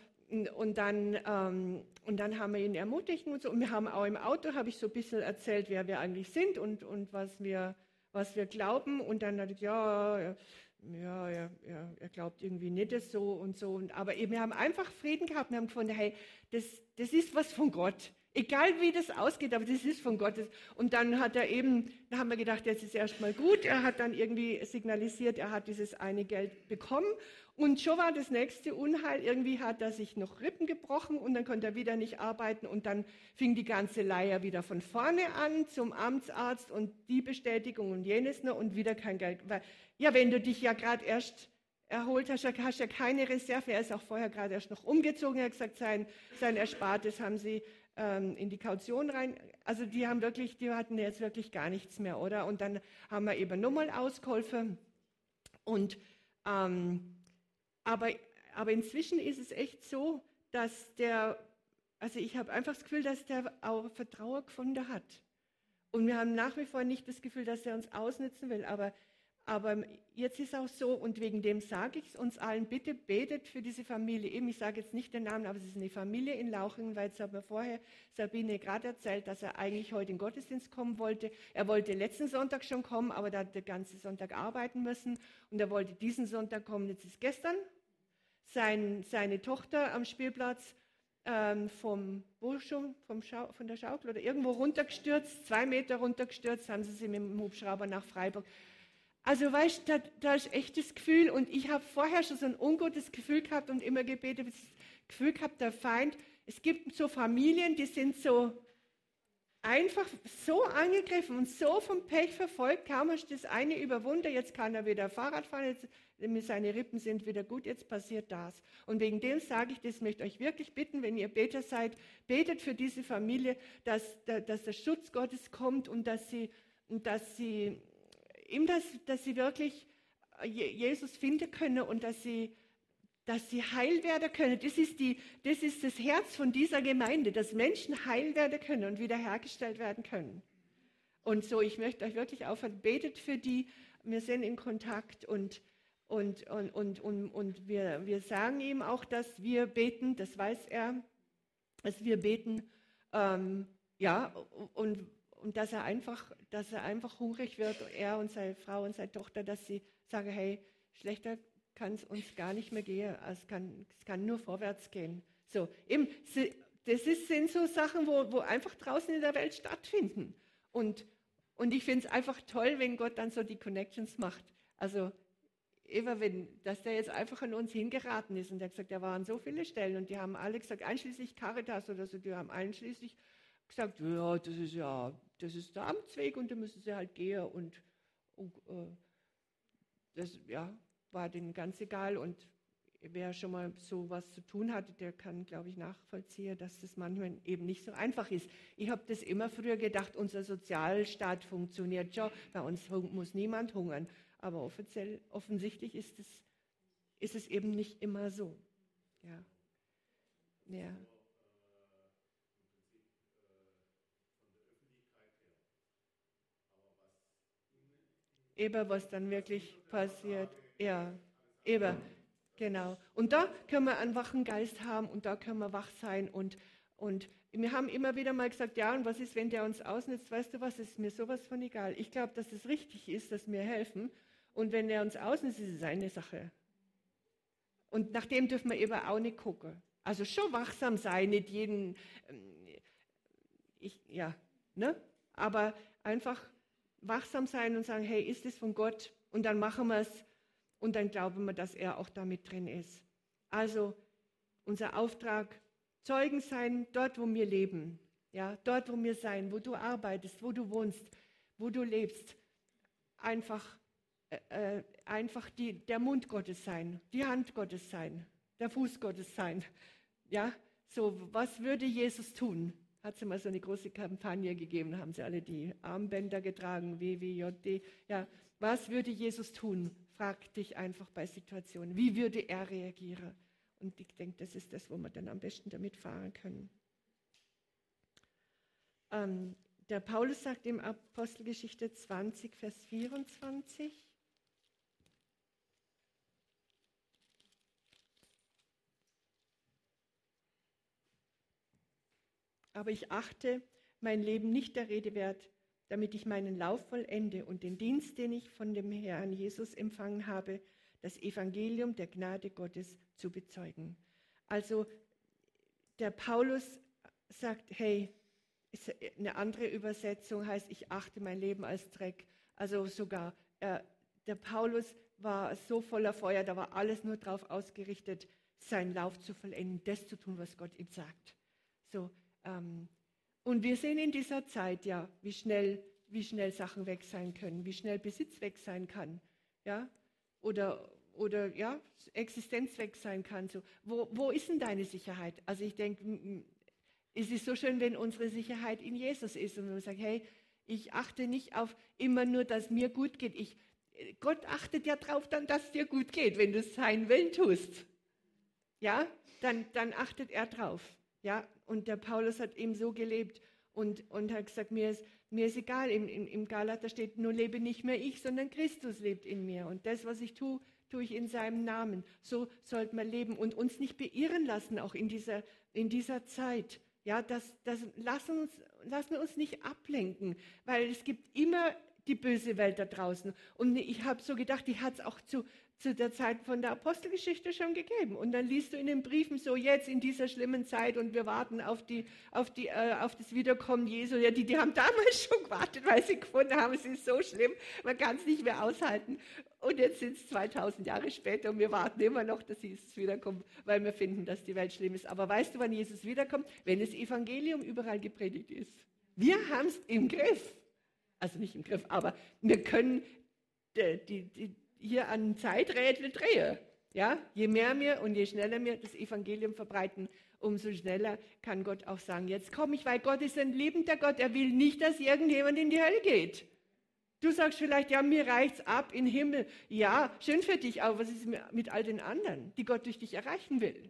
haben wir ihn ermutigt und so. Und wir haben auch im Auto, habe ich so ein bisschen erzählt, wer wir eigentlich sind und was wir glauben. Und dann hat er gesagt, er glaubt irgendwie nicht das so und so. Aber eben, wir haben einfach Frieden gehabt. Wir haben gefunden, hey, das ist was von Gott. Egal wie das ausgeht, aber das ist von Gott. Und dann da haben wir gedacht, jetzt ist erstmal gut. Er hat dann irgendwie signalisiert, er hat dieses eine Geld bekommen. Und schon war das nächste Unheil. Irgendwie hat er sich noch Rippen gebrochen und dann konnte er wieder nicht arbeiten. Und dann fing die ganze Leier wieder von vorne an zum Amtsarzt und die Bestätigung und jenes noch und wieder kein Geld. Weil, ja, wenn du dich ja gerade erst erholt hast, hast du ja keine Reserve. Er ist auch vorher gerade erst noch umgezogen. Er hat gesagt, sein Erspartes haben sie in die Kaution rein. Also die hatten jetzt wirklich gar nichts mehr, oder? Und dann haben wir eben nochmal ausgeholfen. Und aber inzwischen ist es echt so, dass also ich habe einfach das Gefühl, dass der auch Vertrauen gefunden hat. Und wir haben nach wie vor nicht das Gefühl, dass er uns ausnützen will, aber jetzt ist auch so, und wegen dem sage ich es uns allen, bitte betet für diese Familie. Eben, ich sage jetzt nicht den Namen, aber es ist eine Familie in Lauchringen, weil jetzt hat mir vorher Sabine gerade erzählt, dass er eigentlich heute in den Gottesdienst kommen wollte. Er wollte letzten Sonntag schon kommen, aber da hat der ganze Sonntag arbeiten müssen und er wollte diesen Sonntag kommen. Jetzt ist gestern seine Tochter am Spielplatz von der Schaukel oder irgendwo runtergestürzt, 2 Meter runtergestürzt, haben sie mit dem Hubschrauber nach Freiburg. Also weißt du, da ist echt das Gefühl und ich habe vorher schon so ein ungutes Gefühl gehabt und immer gebetet, Gefühl gehabt, der Feind, es gibt so Familien, die sind so einfach so angegriffen und so vom Pech verfolgt, kaum hast du das eine überwunden, jetzt kann er wieder Fahrrad fahren, jetzt, seine Rippen sind wieder gut, jetzt passiert das. Und wegen dem sage ich, das möchte ich euch wirklich bitten, wenn ihr Beter seid, betet für diese Familie, dass der Schutz Gottes kommt und dass sie wirklich Jesus finden können und dass sie heil werden können. Das ist das Herz von dieser Gemeinde, dass Menschen heil werden können und wiederhergestellt werden können. Und so, ich möchte euch wirklich aufhören, betet für die, wir sind in Kontakt und wir sagen ihm auch, dass wir beten, das weiß er, dass wir beten, und dass er einfach hungrig wird, er und seine Frau und seine Tochter, dass sie sagen, hey, schlechter kann es uns gar nicht mehr gehen, es kann nur vorwärts gehen. So, eben, sind so Sachen, wo einfach draußen in der Welt stattfinden. Und ich finde es einfach toll, wenn Gott dann so die Connections macht. Also, dass der jetzt einfach an uns hingeraten ist und der hat gesagt, da waren so viele Stellen und die haben alle gesagt, einschließlich Caritas oder so, die haben einschließlich gesagt, ja, das ist der Amtsweg und da müssen sie halt gehen und das, ja, war denen ganz egal und wer schon mal so was zu tun hatte, der kann, glaube ich, nachvollziehen, dass das manchmal eben nicht so einfach ist. Ich habe das immer früher gedacht, unser Sozialstaat funktioniert schon, bei uns muss niemand hungern, aber offensichtlich ist es eben nicht immer so. Ja. Ja. Eben, was dann wirklich passiert. Ja, eben, genau. Und da können wir einen wachen Geist haben und da können wir wach sein. Und wir haben immer wieder mal gesagt, ja, und was ist, wenn der uns ausnutzt? Weißt du was, ist mir sowas von egal. Ich glaube, dass es richtig ist, dass wir helfen. Und wenn der uns ausnutzt, ist es seine Sache. Und nach dem dürfen wir eben auch nicht gucken. Also schon wachsam sein, nicht jeden, aber einfach wachsam sein und sagen, hey, ist es von Gott? Und dann machen wir es und dann glauben wir, dass er auch damit drin ist. Also unser Auftrag, Zeugen sein, dort, wo wir leben. Ja, dort, wo wir sein, wo du arbeitest, wo du wohnst, wo du lebst. Einfach der Mund Gottes sein, die Hand Gottes sein, der Fuß Gottes sein. Ja, so, was würde Jesus tun? Hat es mal so eine große Kampagne gegeben, haben sie alle die Armbänder getragen, WWJD. Ja, was würde Jesus tun? Frag dich einfach bei Situationen. Wie würde er reagieren? Und ich denke, das ist das, wo wir dann am besten damit fahren können. Der Paulus sagt im Apostelgeschichte 20, Vers 24, aber ich achte mein Leben nicht der Rede wert, damit ich meinen Lauf vollende und den Dienst, den ich von dem Herrn Jesus empfangen habe, das Evangelium der Gnade Gottes zu bezeugen. Also der Paulus sagt, hey, eine andere Übersetzung heißt, ich achte mein Leben als Dreck. Also sogar der Paulus war so voller Feuer, da war alles nur darauf ausgerichtet, seinen Lauf zu vollenden, das zu tun, was Gott ihm sagt. So, und wir sehen in dieser Zeit ja, wie schnell Sachen weg sein können, wie schnell Besitz weg sein kann, ja, oder ja, Existenz weg sein kann. So, wo ist denn deine Sicherheit? Also ich denke, es ist so schön, wenn unsere Sicherheit in Jesus ist und wir sagen, hey, ich achte nicht auf immer nur, dass mir gut geht. Gott achtet ja darauf dann, dass es dir gut geht, wenn du seinen Willen tust. Ja, dann achtet er drauf. Ja, und der Paulus hat eben so gelebt und hat gesagt, mir ist egal, im Galater steht, nur lebe nicht mehr ich, sondern Christus lebt in mir. Und das, was ich tue ich in seinem Namen. So sollten wir leben und uns nicht beirren lassen, auch in dieser Zeit. Ja, lassen uns nicht ablenken, weil es gibt immer die böse Welt da draußen. Und ich habe so gedacht, die hat es auch zu der Zeit von der Apostelgeschichte schon gegeben. Und dann liest du in den Briefen so, jetzt in dieser schlimmen Zeit und wir warten auf das Wiederkommen Jesu. Ja, die haben damals schon gewartet, weil sie gefunden haben, es ist so schlimm, man kann es nicht mehr aushalten. Und jetzt sind es 2000 Jahre später und wir warten immer noch, dass Jesus wiederkommt, weil wir finden, dass die Welt schlimm ist. Aber weißt du, wann Jesus wiederkommt? Wenn das Evangelium überall gepredigt ist. Wir haben es im Griff. Also nicht im Griff, aber wir können hier an Zeiträdel drehen. Ja? Je mehr wir und je schneller wir das Evangelium verbreiten, umso schneller kann Gott auch sagen, jetzt komme ich, weil Gott ist ein liebender Gott. Er will nicht, dass irgendjemand in die Hölle geht. Du sagst vielleicht, ja, mir reicht's ab in den Himmel. Ja, schön für dich, aber was ist mit all den anderen, die Gott durch dich erreichen will?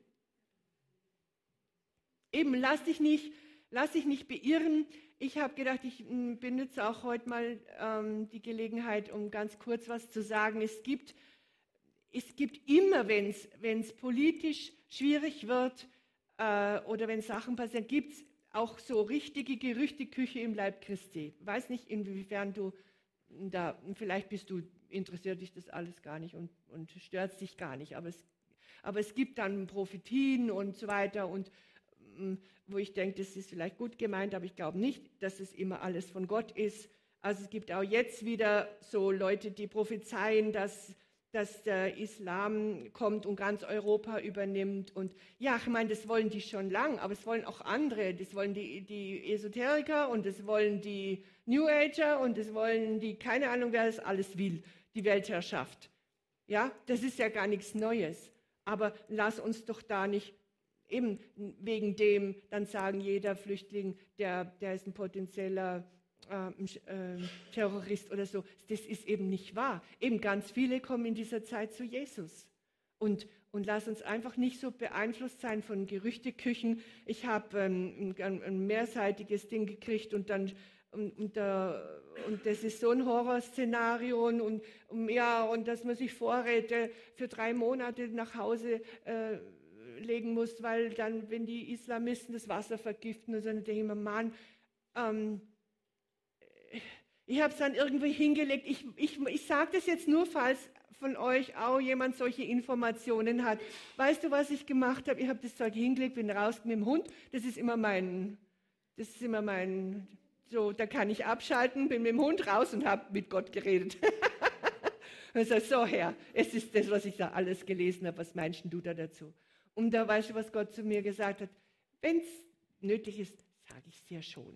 Eben, lass dich nicht beirren. Ich habe gedacht, ich benutze auch heute mal die Gelegenheit, um ganz kurz was zu sagen. Es gibt immer, wenn es politisch schwierig wird oder wenn Sachen passieren, gibt es auch so richtige Gerüchteküche im Leib Christi. Ich weiß nicht, inwiefern du da, vielleicht interessiert dich das alles gar nicht und stört dich gar nicht, aber es gibt dann Prophetien und so weiter und wo ich denke, das ist vielleicht gut gemeint, aber ich glaube nicht, dass es immer alles von Gott ist. Also es gibt auch jetzt wieder so Leute, die prophezeien, dass der Islam kommt und ganz Europa übernimmt. Und ja, ich meine, das wollen die schon lang, aber es wollen auch andere. Das wollen die Esoteriker und das wollen die New Ager und das wollen die, keine Ahnung, wer das alles will, die Weltherrschaft. Ja, das ist ja gar nichts Neues. Aber lass uns doch da nicht eben wegen dem dann sagen, jeder Flüchtling, der ist ein potenzieller Terrorist oder so. Das ist eben nicht wahr. Eben ganz viele kommen in dieser Zeit zu Jesus. Und lass uns einfach nicht so beeinflusst sein von Gerüchteküchen. Ich habe ein mehrseitiges Ding gekriegt und das ist so ein Horrorszenario und dass man sich Vorräte für 3 Monate nach Hause legen muss, weil dann, wenn die Islamisten das Wasser vergiften, und so, dann denke ich mir, Mann, ich habe es dann irgendwie hingelegt. Ich sage das jetzt nur, falls von euch auch jemand solche Informationen hat. Weißt du, was ich gemacht habe? Ich habe das Zeug hingelegt, bin raus mit dem Hund. Das ist immer mein, so, da kann ich abschalten, bin mit dem Hund raus und habe mit Gott geredet. Und sage, so Herr, es ist das, was ich da alles gelesen habe. Was meinst du da dazu? Und da weißt du, was Gott zu mir gesagt hat? Wenn es nötig ist, sage ich es dir schon.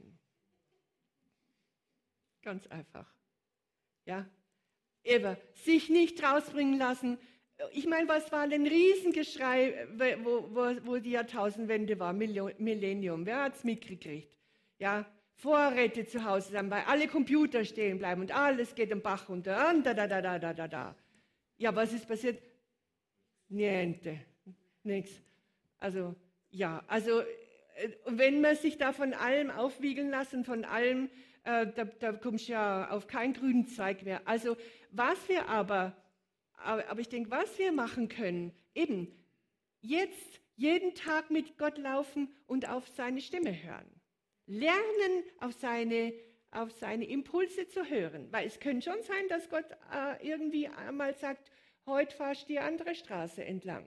Ganz einfach. Ja, Eva, sich nicht rausbringen lassen. Ich meine, was war denn ein Riesengeschrei, wo die Jahrtausendwende war, Millennium. Wer hat es mitgekriegt? Ja, Vorräte zu Hause haben, weil alle Computer stehen bleiben und alles geht im Bach runter. Und da. Ja, was ist passiert? Niente. Nichts. Also, ja, wenn man sich da von allem aufwiegeln lassen, von allem, da kommst du ja auf keinen grünen Zweig mehr. Also, aber ich denke, was wir machen können, eben jetzt jeden Tag mit Gott laufen und auf seine Stimme hören. Lernen, auf seine Impulse zu hören. Weil es könnte schon sein, dass Gott irgendwie einmal sagt, heute fahrst du die andere Straße entlang.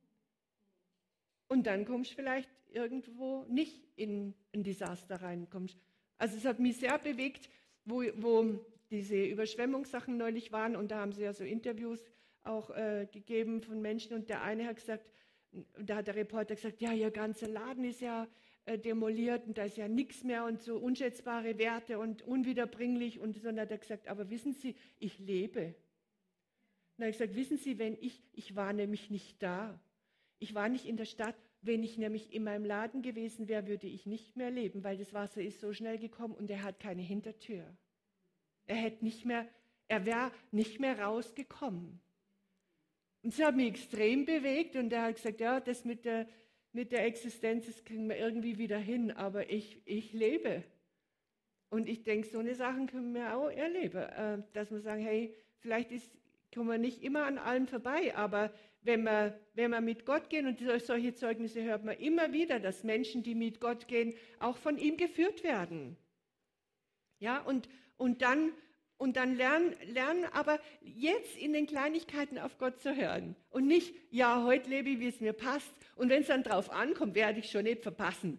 Und dann kommst du vielleicht irgendwo nicht in ein Desaster rein. Also es hat mich sehr bewegt, wo diese Überschwemmungssachen neulich waren. Und da haben sie ja so Interviews auch gegeben von Menschen. Und der eine hat gesagt, da hat der Reporter gesagt, ja, ihr ganzer Laden ist ja demoliert und da ist ja nichts mehr und so unschätzbare Werte und unwiederbringlich. Und so, und hat er gesagt, aber wissen Sie, ich lebe. Und dann hat er gesagt, wissen Sie, ich war nämlich nicht da. Ich war nicht in der Stadt. Wenn ich nämlich in meinem Laden gewesen wäre, würde ich nicht mehr leben, weil das Wasser ist so schnell gekommen und er hat keine Hintertür. Er wäre nicht mehr rausgekommen. Und das hat mich extrem bewegt und er hat gesagt, ja, das mit der Existenz, das kriegen wir irgendwie wieder hin, aber ich lebe. Und ich denke, so eine Sachen können wir auch erleben, dass wir sagen, hey, vielleicht kommen wir nicht immer an allem vorbei, aber wenn wir mit Gott gehen, und solche Zeugnisse hört man immer wieder, dass Menschen, die mit Gott gehen, auch von ihm geführt werden. Ja, und Und dann lernen aber jetzt in den Kleinigkeiten auf Gott zu hören. Und nicht, ja, heute lebe ich, wie es mir passt. Und wenn es dann drauf ankommt, werde ich schon nicht verpassen.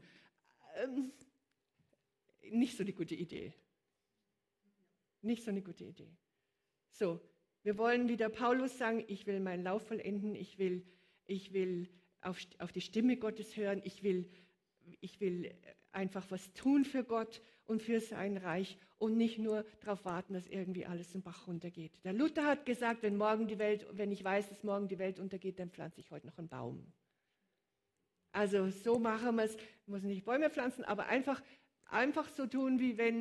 Nicht so eine gute Idee. Nicht so eine gute Idee. So, wir wollen wieder Paulus sagen, ich will meinen Lauf vollenden, ich will auf die Stimme Gottes hören, ich will einfach was tun für Gott und für sein Reich und nicht nur darauf warten, dass irgendwie alles den Bach runtergeht. Der Luther hat gesagt, wenn ich weiß, dass morgen die Welt untergeht, dann pflanze ich heute noch einen Baum. Also so machen wir es, muss nicht Bäume pflanzen, aber einfach so tun,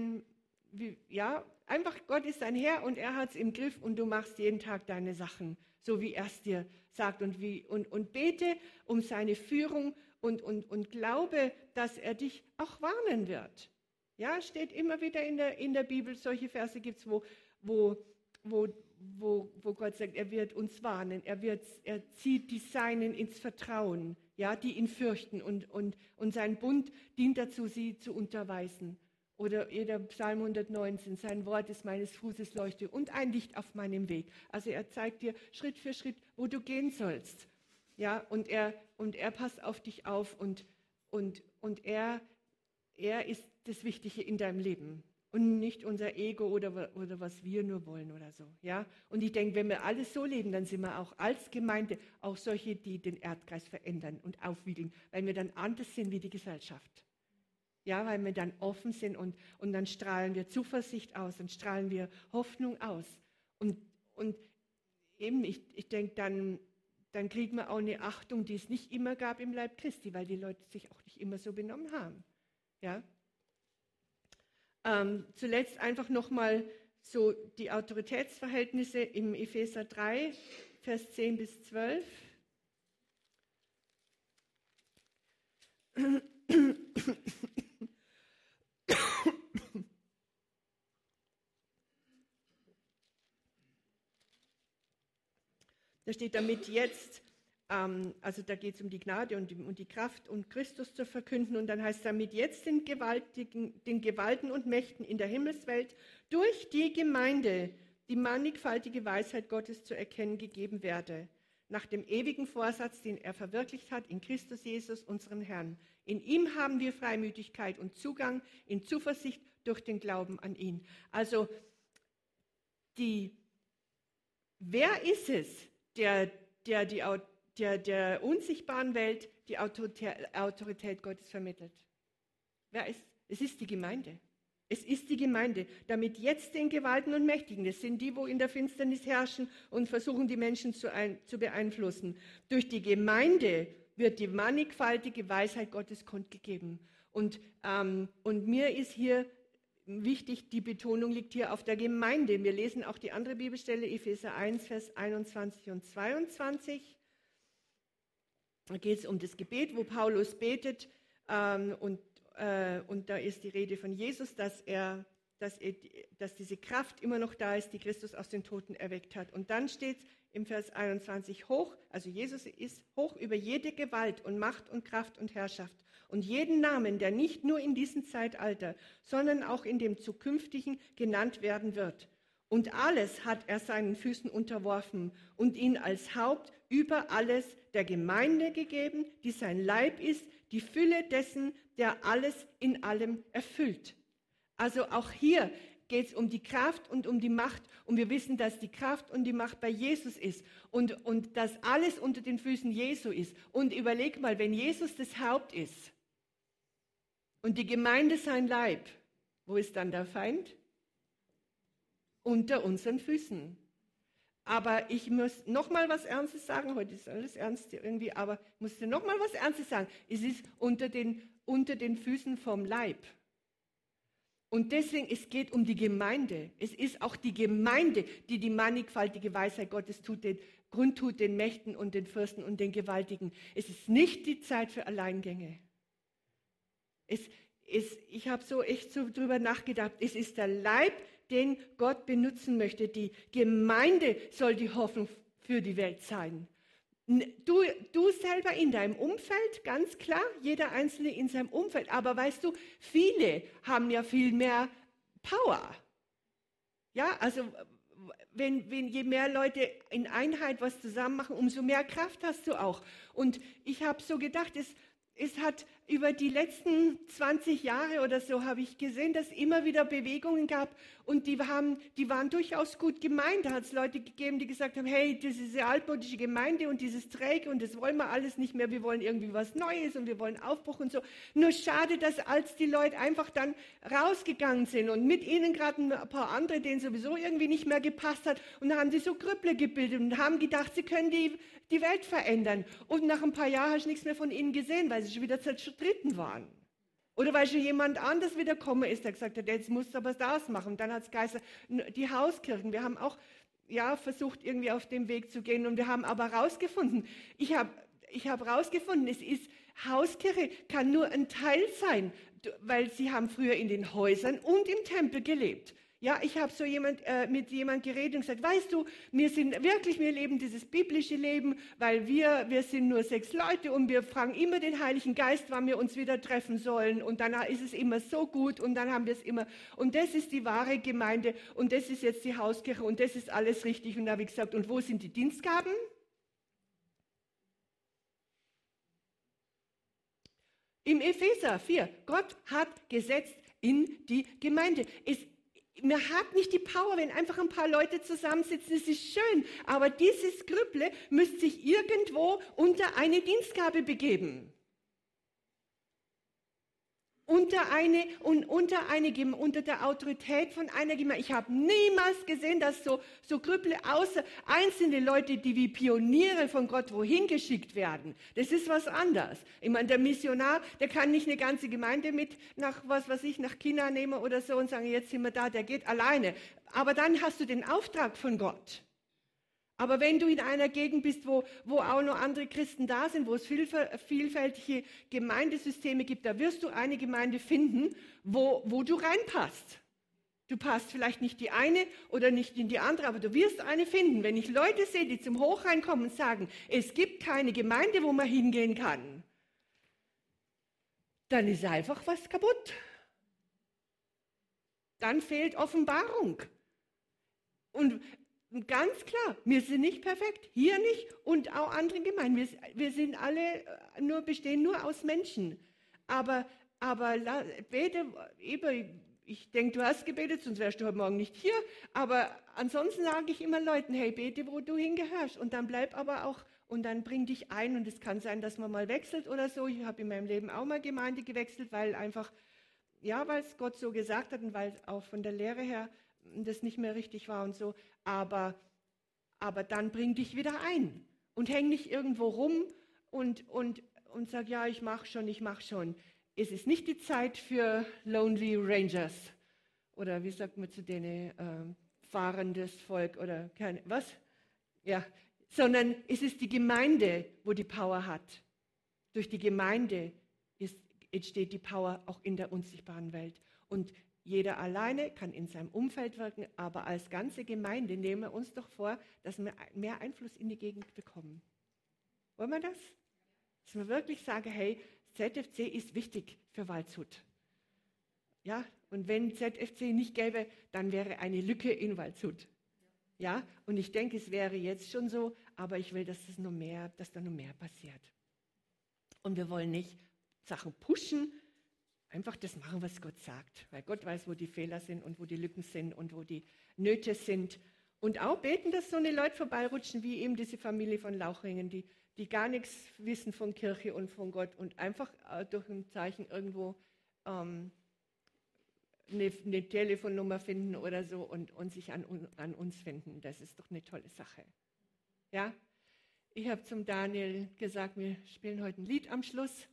einfach Gott ist dein Herr und er hat es im Griff und du machst jeden Tag deine Sachen, so wie er es dir sagt und bete um seine Führung und glaube, dass er dich auch warnen wird. Ja, steht immer wieder in der Bibel, solche Verse gibt es, wo Gott sagt, er wird uns warnen, er zieht die Seinen ins Vertrauen, ja, die ihn fürchten und sein Bund dient dazu, sie zu unterweisen. Oder der Psalm 119, sein Wort ist meines Fußes Leuchte und ein Licht auf meinem Weg. Also er zeigt dir Schritt für Schritt, wo du gehen sollst. Ja, und er passt auf dich auf und er ist das Wichtige in deinem Leben und nicht unser Ego oder was wir nur wollen oder so. Ja? Und ich denke, wenn wir alles so leben, dann sind wir auch als Gemeinde auch solche, die den Erdkreis verändern und aufwiegeln, weil wir dann anders sind wie die Gesellschaft. Ja, weil wir dann offen sind und dann strahlen wir Zuversicht aus, dann strahlen wir Hoffnung aus. Und eben, ich denke, dann kriegen wir auch eine Achtung, die es nicht immer gab im Leib Christi, weil die Leute sich auch nicht immer so benommen haben. Ja? Zuletzt einfach nochmal so die Autoritätsverhältnisse im Epheser 3, Vers 10 bis 12. Da steht damit jetzt, also da geht es um die Gnade und die Kraft, um Christus zu verkünden. Und dann heißt es damit jetzt den Gewalten und Mächten in der Himmelswelt durch die Gemeinde die mannigfaltige Weisheit Gottes zu erkennen gegeben werde, nach dem ewigen Vorsatz, den er verwirklicht hat in Christus Jesus, unserem Herrn. In ihm haben wir Freimütigkeit und Zugang in Zuversicht durch den Glauben an ihn. Also wer ist es, der unsichtbaren Welt die Autorität Gottes vermittelt? Wer ist? Es ist die Gemeinde. Es ist die Gemeinde, damit jetzt den Gewalten und Mächtigen, das sind die, wo in der Finsternis herrschen und versuchen, die Menschen zu beeinflussen. Durch die Gemeinde wird die mannigfaltige Weisheit Gottes kundgegeben. Und mir ist hier wichtig, die Betonung liegt hier auf der Gemeinde. Wir lesen auch die andere Bibelstelle, Epheser 1, Vers 21 und 22. Da geht es um das Gebet, wo Paulus betet und da ist die Rede von Jesus, dass diese Kraft immer noch da ist, die Christus aus den Toten erweckt hat. Und dann steht es im Vers 21 also Jesus ist hoch über jede Gewalt und Macht und Kraft und Herrschaft und jeden Namen, der nicht nur in diesem Zeitalter, sondern auch in dem zukünftigen genannt werden wird. Und alles hat er seinen Füßen unterworfen und ihn als Haupt über alles der Gemeinde gegeben, die sein Leib ist, die Fülle dessen, der alles in allem erfüllt. Also auch hier geht es um die Kraft und um die Macht. Und wir wissen, dass die Kraft und die Macht bei Jesus ist und dass alles unter den Füßen Jesu ist. Und überleg mal, wenn Jesus das Haupt ist und die Gemeinde sein Leib, wo ist dann der Feind? Unter unseren Füßen. Aber ich muss noch mal was Ernstes sagen. Heute ist alles ernst irgendwie, aber ich muss dir noch mal was Ernstes sagen. Es ist unter den Füßen vom Leib. Und deswegen, es geht um die Gemeinde. Es ist auch die Gemeinde, die die mannigfaltige Weisheit Gottes kundtut den Mächten und den Fürsten und den Gewaltigen. Es ist nicht die Zeit für Alleingänge. Ich habe echt so drüber nachgedacht. Es ist der Leib, den Gott benutzen möchte. Die Gemeinde soll die Hoffnung für die Welt sein. Du selber in deinem Umfeld, ganz klar, jeder Einzelne in seinem Umfeld. Aber weißt du, viele haben ja viel mehr Power. Ja, also wenn je mehr Leute in Einheit was zusammen machen, umso mehr Kraft hast du auch. Und ich habe so gedacht, es hat über die letzten 20 Jahre oder so habe ich gesehen, dass immer wieder Bewegungen gab und die waren durchaus gut gemeint. Da hat es Leute gegeben, die gesagt haben, hey, das ist diese altmodische Gemeinde und dieses Träge und das wollen wir alles nicht mehr. Wir wollen irgendwie was Neues und wir wollen Aufbruch und so. Nur schade, dass als die Leute einfach dann rausgegangen sind und mit ihnen gerade ein paar andere, denen sowieso irgendwie nicht mehr gepasst hat und dann haben sie so Grüppler gebildet und haben gedacht, sie können die Welt verändern. Und nach ein paar Jahren hast du nichts mehr von ihnen gesehen, weil sie schon wieder zerstritten waren. Oder weil schon jemand anders wieder gekommen ist, der gesagt hat, jetzt musst du aber das machen. Und dann hat es geheißen, die Hauskirchen. Wir haben auch versucht, irgendwie auf dem Weg zu gehen. Und wir haben aber herausgefunden, ich habe herausgefunden, Hauskirche kann nur ein Teil sein, weil sie haben früher in den Häusern und im Tempel gelebt. Ja, ich habe mit jemand geredet und gesagt, weißt du, wir leben dieses biblische Leben, weil wir sind nur 6 Leute und wir fragen immer den Heiligen Geist, wann wir uns wieder treffen sollen und dann ist es immer so gut und dann haben wir es immer und das ist die wahre Gemeinde und das ist jetzt die Hauskirche und das ist alles richtig und da habe ich gesagt, und wo sind die Dienstgaben? Im Epheser 4, Gott hat gesetzt in die Gemeinde. Man hat nicht die Power, wenn einfach ein paar Leute zusammensitzen, es ist schön, aber dieses Grüpple müsste sich irgendwo unter eine Dienstgabe begeben. Unter der Autorität von einer Gemeinde. Ich habe niemals gesehen, dass so Grüpple außer einzelne Leute, die wie Pioniere von Gott wohin geschickt werden. Das ist was anderes. Ich meine, der Missionar, der kann nicht eine ganze Gemeinde mit nach China nehmen oder so und sagen, jetzt sind wir da, der geht alleine. Aber dann hast du den Auftrag von Gott. Aber wenn du in einer Gegend bist, wo auch noch andere Christen da sind, wo es vielfältige Gemeindesysteme gibt, da wirst du eine Gemeinde finden, wo du reinpasst. Du passt vielleicht nicht die eine oder nicht in die andere, aber du wirst eine finden. Wenn ich Leute sehe, die zum Hochrhein kommen und sagen, es gibt keine Gemeinde, wo man hingehen kann, dann ist einfach was kaputt. Dann fehlt Offenbarung. Und ganz klar, wir sind nicht perfekt, hier nicht und auch andere Gemeinden. Wir sind alle bestehen nur aus Menschen. Aber bete, ich denke, du hast gebetet, sonst wärst du heute Morgen nicht hier. Aber ansonsten sage ich immer Leuten, hey, bete, wo du hingehörst. Und dann bleib aber auch, und dann bring dich ein. Und es kann sein, dass man mal wechselt oder so. Ich habe in meinem Leben auch mal Gemeinde gewechselt, weil es Gott so gesagt hat und weil auch von der Lehre her das nicht mehr richtig war und so, aber dann bring dich wieder ein und häng nicht irgendwo rum und sag, ja, ich mach schon. Es ist nicht die Zeit für Lonely Rangers oder wie sagt man zu denen, fahrendes Volk oder was? Ja, sondern es ist die Gemeinde, wo die Power hat. Durch die Gemeinde entsteht die Power auch in der unsichtbaren Welt. Und jeder alleine kann in seinem Umfeld wirken, aber als ganze Gemeinde nehmen wir uns doch vor, dass wir mehr Einfluss in die Gegend bekommen. Wollen wir das? Dass wir wirklich sagen, hey, ZFC ist wichtig für Waldshut. Ja, und wenn ZFC nicht gäbe, dann wäre eine Lücke in Waldshut. Ja, und ich denke, es wäre jetzt schon so, aber ich will, dass da noch mehr passiert. Und wir wollen nicht Sachen pushen, einfach das machen, was Gott sagt, weil Gott weiß, wo die Fehler sind und wo die Lücken sind und wo die Nöte sind. Und auch beten, dass so eine Leute vorbeirutschen, wie eben diese Familie von Lauchringen, die gar nichts wissen von Kirche und von Gott und einfach durch ein Zeichen irgendwo eine Telefonnummer finden oder so und sich an uns finden. Das ist doch eine tolle Sache. Ja? Ich habe zum Daniel gesagt, wir spielen heute ein Lied am Schluss.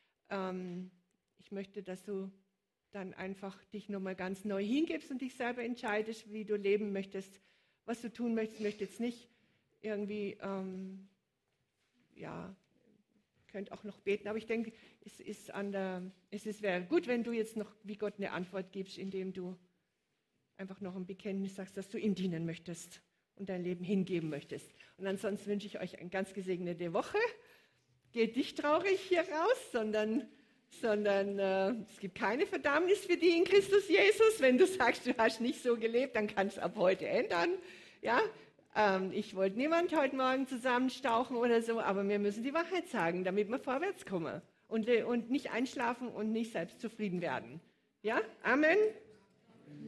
Ich möchte, dass du dann einfach dich nochmal ganz neu hingibst und dich selber entscheidest, wie du leben möchtest, was du tun möchtest. Ich möchte jetzt nicht irgendwie, könnt auch noch beten, aber ich denke, es wäre gut, wenn du jetzt noch wie Gott eine Antwort gibst, indem du einfach noch ein Bekenntnis sagst, dass du ihm dienen möchtest und dein Leben hingeben möchtest. Und ansonsten wünsche ich euch eine ganz gesegnete Woche. Geht nicht traurig hier raus, sondern sondern es gibt keine Verdammnis für die in Christus Jesus. Wenn du sagst, du hast nicht so gelebt, dann kannst du ab heute ändern. Ja? Ich wollte niemand heute Morgen zusammenstauchen oder so, aber wir müssen die Wahrheit sagen, damit wir vorwärts kommen und nicht einschlafen und nicht selbst zufrieden werden. Ja? Amen.